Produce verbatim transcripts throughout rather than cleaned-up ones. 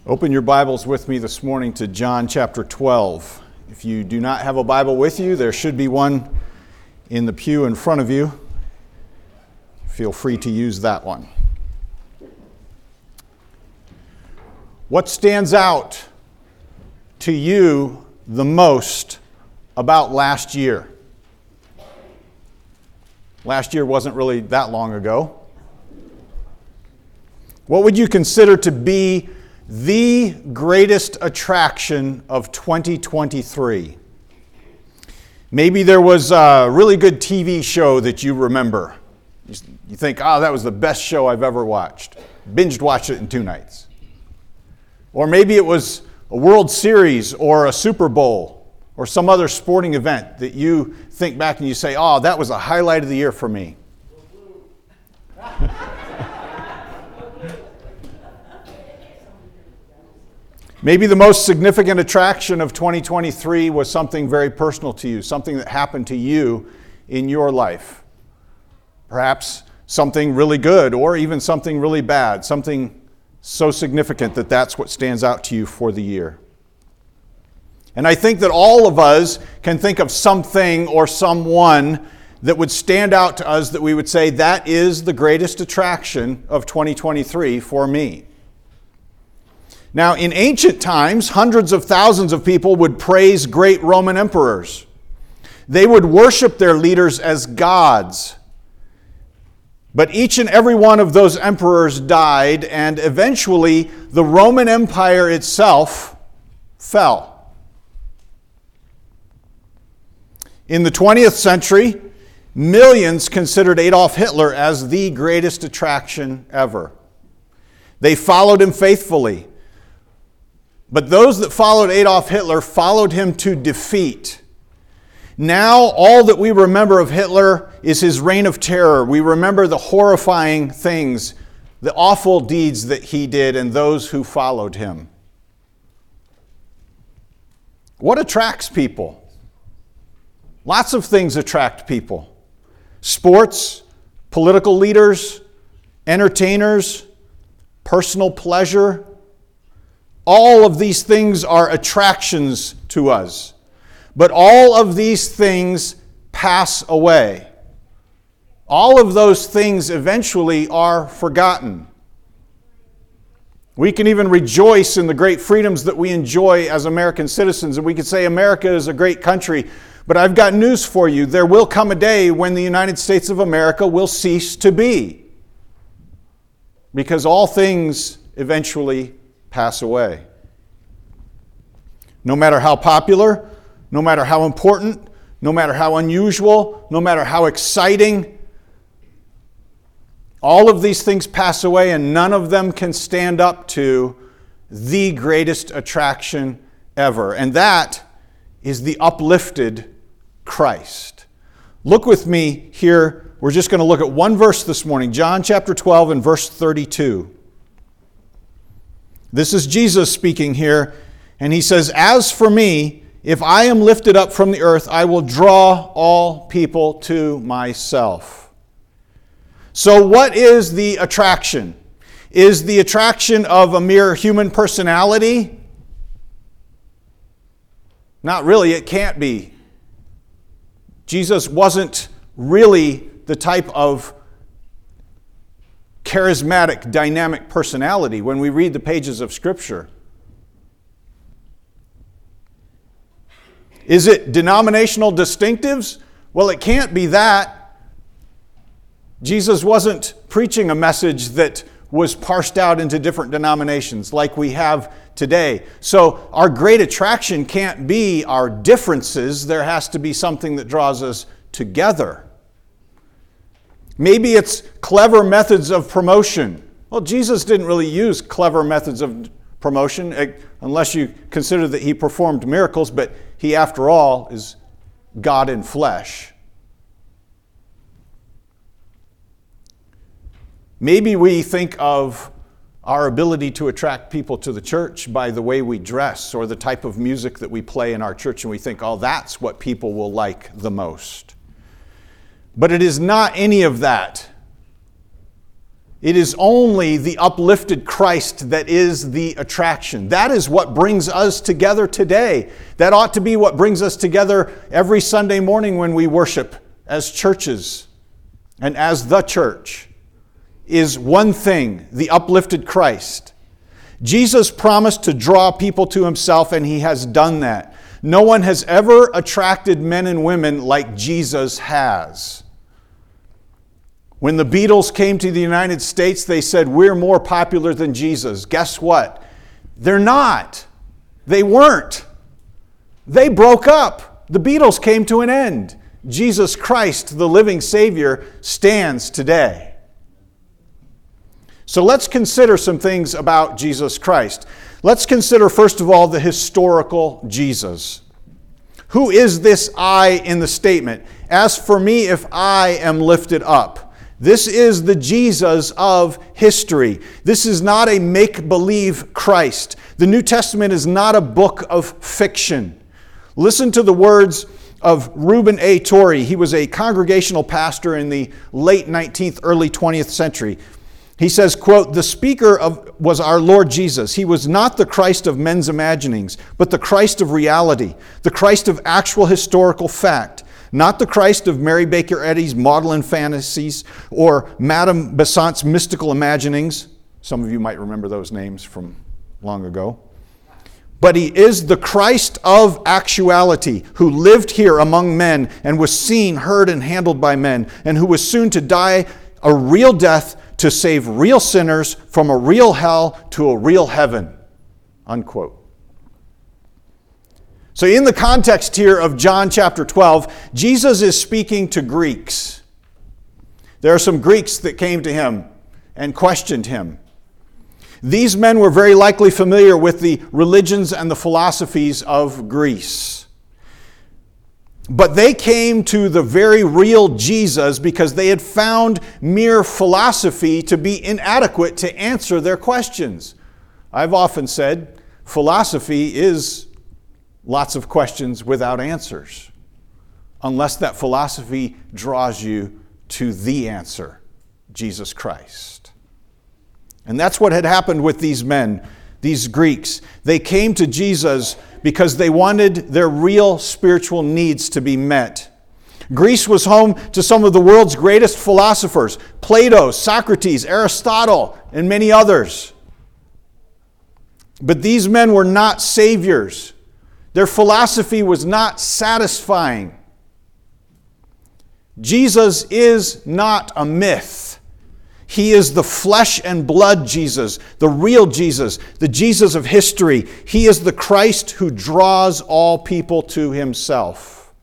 Open your Bibles with me this morning to John chapter twelve. If you do not have a Bible with you, there should be one in the pew in front of you. Feel free to use that one. What stands out to you the most about last year? Last year wasn't really that long ago. What would you consider to be the greatest attraction of twenty twenty-three? Maybe there was a really good T V show that you remember. You think, oh, that was the best show I've ever watched. Binged watched it in two nights. Or maybe it was a World Series or a Super Bowl or some other sporting event that you think back and you say, oh, that was a highlight of the year for me. Maybe the most significant attraction of twenty twenty-three was something very personal to you, something that happened to you in your life. Perhaps something really good or even something really bad, something so significant that that's what stands out to you for the year. And I think that all of us can think of something or someone that would stand out to us that we would say, that is the greatest attraction of twenty twenty-three for me. Now, in ancient times, hundreds of thousands of people would praise great Roman emperors. They would worship their leaders as gods. But each and every one of those emperors died, and eventually the Roman Empire itself fell. In the twentieth century, millions considered Adolf Hitler as the greatest attraction ever. They followed him faithfully. But those that followed Adolf Hitler followed him to defeat. Now, all that we remember of Hitler is his reign of terror. We remember the horrifying things, the awful deeds that he did, and those who followed him. What attracts people? Lots of things attract people. Sports, political leaders, entertainers, personal pleasure. All of these things are attractions to us. But all of these things pass away. All of those things eventually are forgotten. We can even rejoice in the great freedoms that we enjoy as American citizens, and we can say America is a great country. But I've got news for you. There will come a day when the United States of America will cease to be. Because all things eventually pass away. No matter how popular, no matter how important, no matter how unusual, no matter how exciting, all of these things pass away, and none of them can stand up to the greatest attraction ever. And that is the uplifted Christ. Look with me here. We're just going to look at one verse this morning, John chapter twelve and verse thirty-two. This is Jesus speaking here, and he says, "As for me, if I am lifted up from the earth, I will draw all people to myself." So what is the attraction? Is the attraction of a mere human personality? Not really, it can't be. Jesus wasn't really the type of charismatic, dynamic personality when we read the pages of Scripture. Is it denominational distinctives? Well, it can't be that. Jesus wasn't preaching a message that was parsed out into different denominations like we have today. So our great attraction can't be our differences. There has to be something that draws us together. Maybe it's clever methods of promotion. Well, Jesus didn't really use clever methods of promotion, unless you consider that he performed miracles, but he, after all, is God in flesh. Maybe we think of our ability to attract people to the church by the way we dress or the type of music that we play in our church, and we think, oh, that's what people will like the most. But it is not any of that. It is only the uplifted Christ that is the attraction. That is what brings us together today. That ought to be what brings us together every Sunday morning when we worship as churches and as the church, is one thing, the uplifted Christ. Jesus promised to draw people to himself, and he has done that. No one has ever attracted men and women like Jesus has. When the Beatles came to the United States, they said, "We're more popular than Jesus." Guess what? They're not. They weren't. They broke up. The Beatles came to an end. Jesus Christ, the living Savior, stands today. So let's consider some things about Jesus Christ. Let's consider, first of all, the historical Jesus. Who is this I in the statement? "As for me, if I am lifted up." This is the Jesus of history. This is not a make-believe Christ. The New Testament is not a book of fiction. Listen to the words of Reuben A. Torrey. He was a congregational pastor in the late nineteenth, early twentieth century. He says, quote, "The speaker of, was our Lord Jesus. He was not the Christ of men's imaginings, but the Christ of reality, the Christ of actual historical fact. Not the Christ of Mary Baker Eddy's maudlin fantasies or Madame Besant's mystical imaginings." Some of you might remember those names from long ago. "But he is the Christ of actuality, who lived here among men and was seen, heard, and handled by men, and who was soon to die a real death to save real sinners from a real hell to a real heaven." Unquote. So in the context here of John chapter twelve, Jesus is speaking to Greeks. There are some Greeks that came to him and questioned him. These men were very likely familiar with the religions and the philosophies of Greece. But they came to the very real Jesus because they had found mere philosophy to be inadequate to answer their questions. I've often said philosophy is lots of questions without answers, unless that philosophy draws you to the answer, Jesus Christ. And that's what had happened with these men, these Greeks. They came to Jesus because they wanted their real spiritual needs to be met. Greece was home to some of the world's greatest philosophers: Plato, Socrates, Aristotle, and many others. But these men were not saviors. Their philosophy was not satisfying. Jesus is not a myth. He is the flesh and blood Jesus, the real Jesus, the Jesus of history. He is the Christ who draws all people to himself.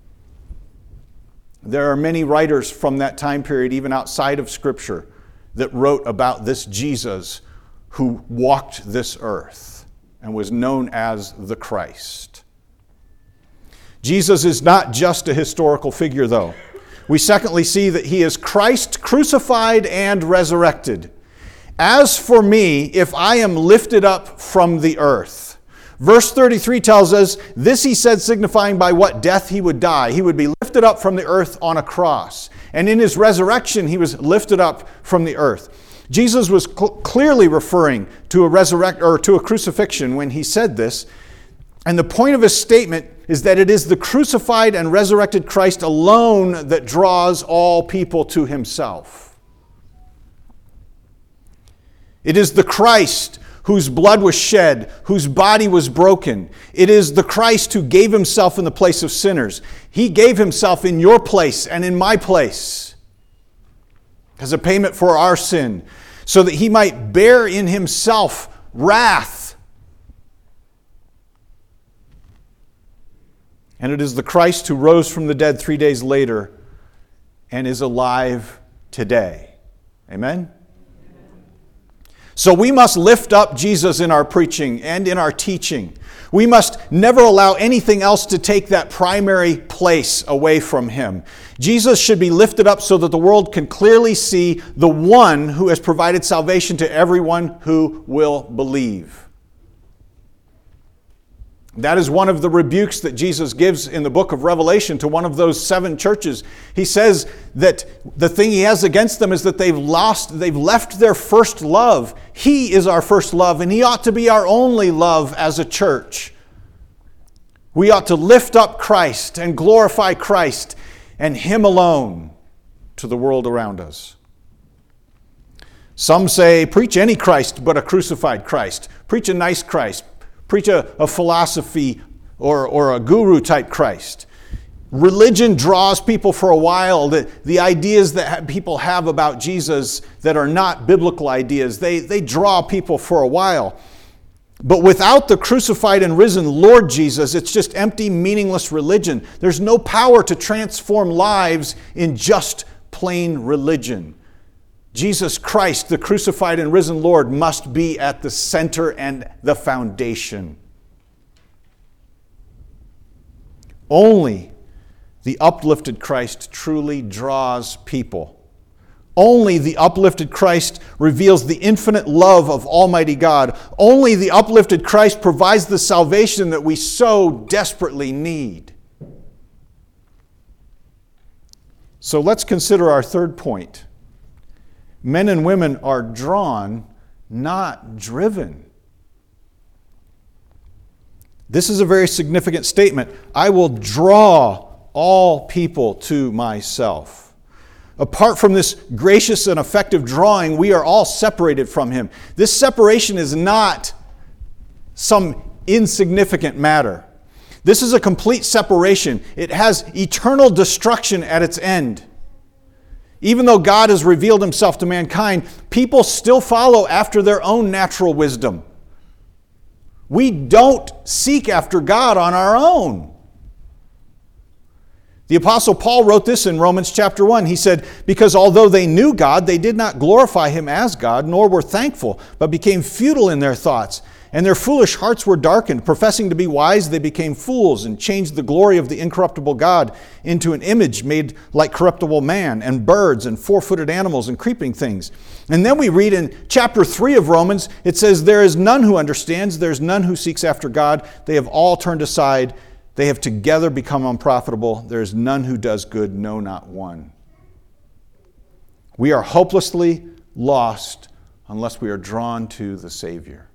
There are many writers from that time period, even outside of Scripture, that wrote about this Jesus who walked this earth and was known as the Christ. Jesus is not just a historical figure, though. We secondly see that he is Christ crucified and resurrected. "As for me, if I am lifted up from the earth." Verse thirty-three tells us, "This he said, signifying by what death he would die. He would be lifted up from the earth on a cross. And in his resurrection, he was lifted up from the earth." Jesus was cl- clearly referring to a resurrect or to a crucifixion when he said this. And the point of his statement is that it is the crucified and resurrected Christ alone that draws all people to himself. It is the Christ whose blood was shed, whose body was broken. It is the Christ who gave himself in the place of sinners. He gave himself in your place and in my place as a payment for our sin, so that he might bear in himself wrath. And it is the Christ who rose from the dead three days later and is alive today. Amen? So we must lift up Jesus in our preaching and in our teaching. We must never allow anything else to take that primary place away from him. Jesus should be lifted up so that the world can clearly see the one who has provided salvation to everyone who will believe. That is one of the rebukes that Jesus gives in the book of Revelation to one of those seven churches. He says that the thing he has against them is that they've lost, they've left their first love. He is our first love, and he ought to be our only love as a church. We ought to lift up Christ and glorify Christ and him alone to the world around us. Some say, preach any Christ but a crucified Christ. Preach a nice Christ. Preach a, a philosophy or, or a guru-type Christ. Religion draws people for a while. The, the ideas that people have about Jesus that are not biblical ideas, they, they draw people for a while. But without the crucified and risen Lord Jesus, it's just empty, meaningless religion. There's no power to transform lives in just plain religion. Jesus Christ, the crucified and risen Lord, must be at the center and the foundation. Only the uplifted Christ truly draws people. Only the uplifted Christ reveals the infinite love of Almighty God. Only the uplifted Christ provides the salvation that we so desperately need. So let's consider our third point. Men and women are drawn, not driven. This is a very significant statement. I will draw all people to myself. Apart from this gracious and effective drawing, we are all separated from him. This separation is not some insignificant matter. This is a complete separation. It has eternal destruction at its end. Even though God has revealed himself to mankind, people still follow after their own natural wisdom. We don't seek after God on our own. The Apostle Paul wrote this in Romans chapter one. He said, because although they knew God, they did not glorify him as God, nor were thankful, but became futile in their thoughts. And their foolish hearts were darkened. Professing to be wise, they became fools and changed the glory of the incorruptible God into an image made like corruptible man and birds and four-footed animals and creeping things. And then we read in chapter three of Romans, it says, there is none who understands, there is none who seeks after God. They have all turned aside. They have together become unprofitable. There is none who does good, no, not one. We are hopelessly lost unless we are drawn to the Savior.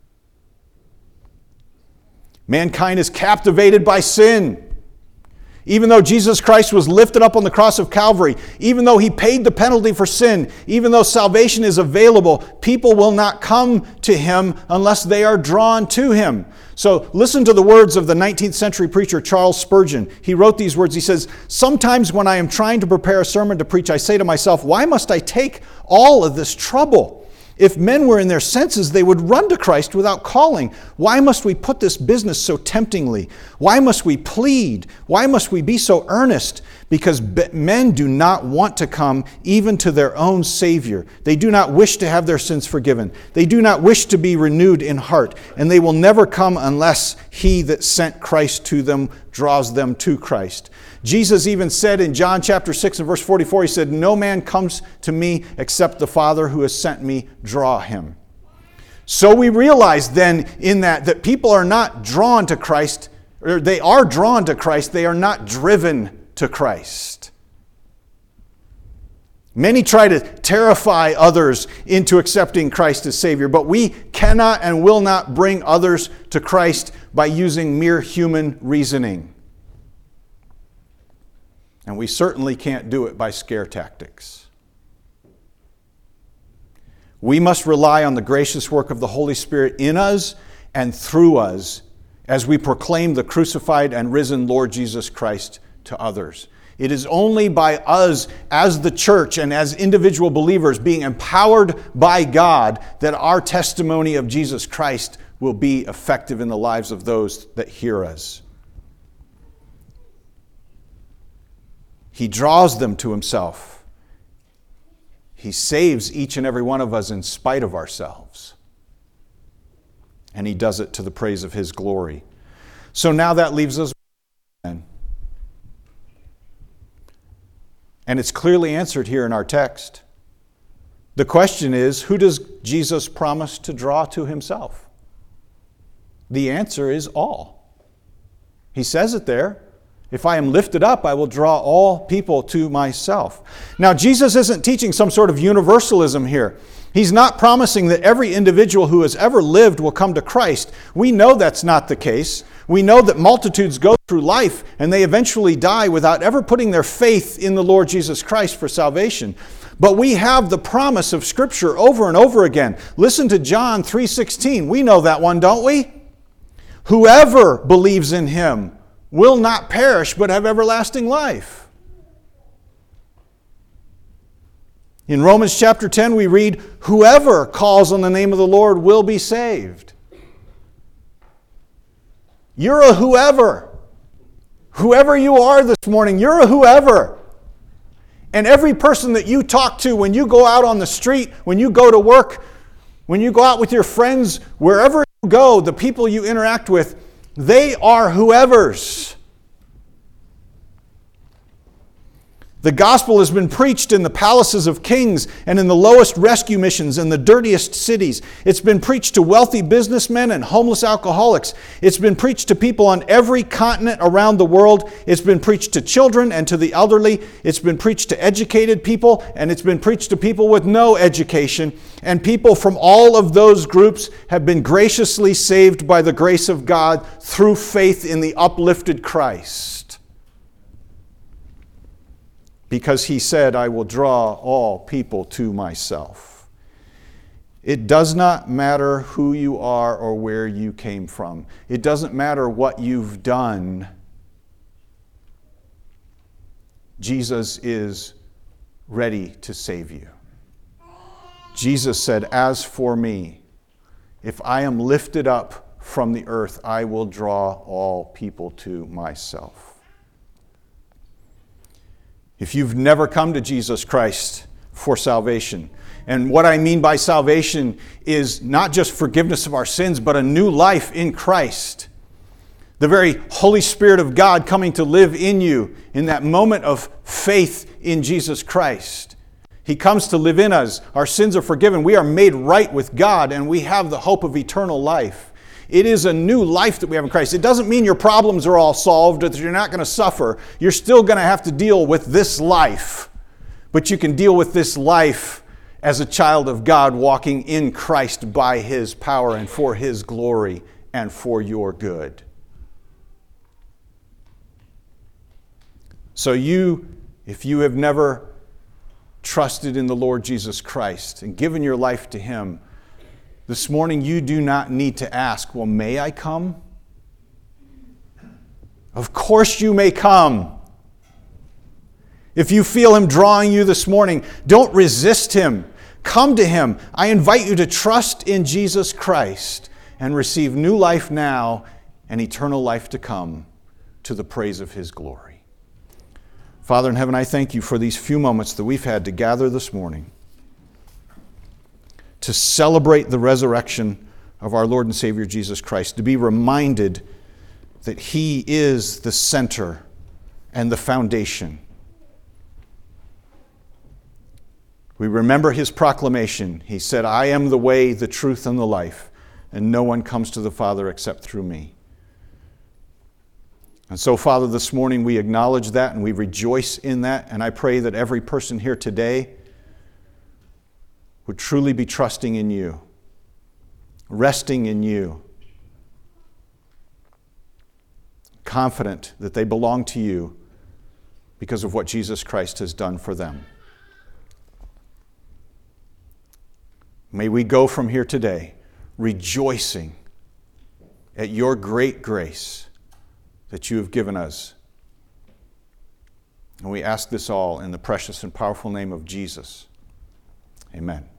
Mankind is captivated by sin. Even though Jesus Christ was lifted up on the cross of Calvary, even though he paid the penalty for sin, even though salvation is available, people will not come to him unless they are drawn to him. So listen to the words of the nineteenth century preacher Charles Spurgeon. He wrote these words. He says, sometimes when I am trying to prepare a sermon to preach, I say to myself, why must I take all of this trouble? If men were in their senses, they would run to Christ without calling. Why must we put this business so temptingly? Why must we plead? Why must we be so earnest? Because men do not want to come even to their own Savior. They do not wish to have their sins forgiven. They do not wish to be renewed in heart. And they will never come unless he that sent Christ to them draws them to Christ. Jesus even said in John chapter six and verse forty-four, he said, no man comes to me except the Father who has sent me draw him. So we realize then in that that people are not drawn to Christ, or they are drawn to Christ, they are not driven to Christ. Many try to terrify others into accepting Christ as Savior, but we cannot and will not bring others to Christ by using mere human reasoning. And we certainly can't do it by scare tactics. We must rely on the gracious work of the Holy Spirit in us and through us as we proclaim the crucified and risen Lord Jesus Christ to others. It is only by us as the church and as individual believers being empowered by God that our testimony of Jesus Christ will be effective in the lives of those that hear us. He draws them to himself. He saves each and every one of us in spite of ourselves. And he does it to the praise of his glory. So now that leaves us. And it's clearly answered here in our text. The question is, who does Jesus promise to draw to himself? The answer is all. He says it there. If I am lifted up, I will draw all people to myself. Now, Jesus isn't teaching some sort of universalism here. He's not promising that every individual who has ever lived will come to Christ. We know that's not the case. We know that multitudes go through life and they eventually die without ever putting their faith in the Lord Jesus Christ for salvation. But we have the promise of Scripture over and over again. Listen to John three sixteen. We know that one, don't we? Whoever believes in Him will not perish but have everlasting life. In Romans chapter ten we read, whoever calls on the name of the Lord will be saved. You're a whoever. Whoever you are this morning, you're a whoever. And every person that you talk to when you go out on the street, when you go to work, when you go out with your friends, wherever you go, the people you interact with, they are whoever's. The gospel has been preached in the palaces of kings and in the lowest rescue missions in the dirtiest cities. It's been preached to wealthy businessmen and homeless alcoholics. It's been preached to people on every continent around the world. It's been preached to children and to the elderly. It's been preached to educated people, and it's been preached to people with no education. And people from all of those groups have been graciously saved by the grace of God through faith in the uplifted Christ. Because He said, I will draw all people to myself. It does not matter who you are or where you came from. It doesn't matter what you've done. Jesus is ready to save you. Jesus said, as for me, if I am lifted up from the earth, I will draw all people to myself. If you've never come to Jesus Christ for salvation, and what I mean by salvation is not just forgiveness of our sins, but a new life in Christ. The very Holy Spirit of God coming to live in you in that moment of faith in Jesus Christ. He comes to live in us. Our sins are forgiven. We are made right with God, and we have the hope of eternal life. It is a new life that we have in Christ. It doesn't mean your problems are all solved, that you're not going to suffer. You're still going to have to deal with this life. But you can deal with this life as a child of God, walking in Christ by His power and for His glory and for your good. So you, if you have never trusted in the Lord Jesus Christ and given your life to Him, this morning you do not need to ask, well, may I come? Of course you may come. If you feel Him drawing you this morning, don't resist Him. Come to Him. I invite you to trust in Jesus Christ and receive new life now and eternal life to come, to the praise of His glory. Father in heaven, I thank You for these few moments that we've had to gather this morning to celebrate the resurrection of our Lord and Savior Jesus Christ, to be reminded that He is the center and the foundation. We remember His proclamation. He said, I am the way, the truth, and the life, and no one comes to the Father except through me. And so, Father, this morning we acknowledge that and we rejoice in that, and I pray that every person here today would truly be trusting in You, resting in You, confident that they belong to You because of what Jesus Christ has done for them. May we go from here today rejoicing at Your great grace that You have given us. And we ask this all in the precious and powerful name of Jesus. Amen.